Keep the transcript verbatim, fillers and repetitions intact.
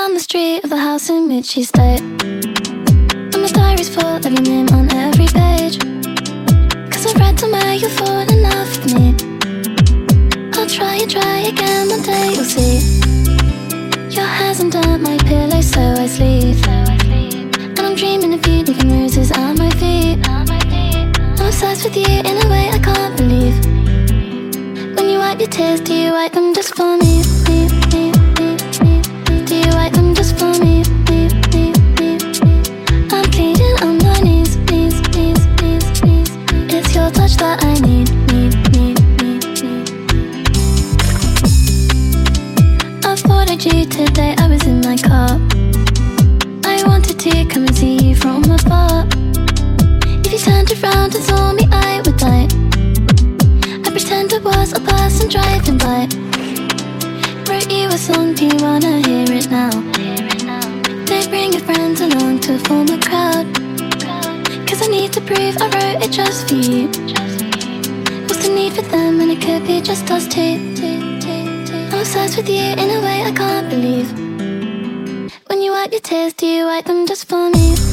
down the street of the house in which she stayed, and my diary's full of your name on every page. Cause I've read somewhere you've fallen in love with me. I'll try and try again, one day you'll see. Your hair's under my pillow so I sleep, and I'm dreaming of you leaving roses at my feet. I'm obsessed with you in a way I can't believe. When you wipe your tears, do you wipe them just for me? me, me, me, me, me. Do you wipe them just for me? me, me, me, me. I'm pleading on my knees, knees, knees, knees, knees. It's your touch that I need, need, need, need, need. I thought I'd you today, I was in my car. I wanted to come and see you from afar. If you turned around and saw me, I would die. I pretend I was a person driving by. Wrote you a song, do you wanna hear it now? Don't bring your friends along to form a crowd. Cause I need to prove I wrote it just for you. What's the need for them when it could be just us two? I'm obsessed with you in a way I can't believe. When you wipe your tears, do you wipe them just for me?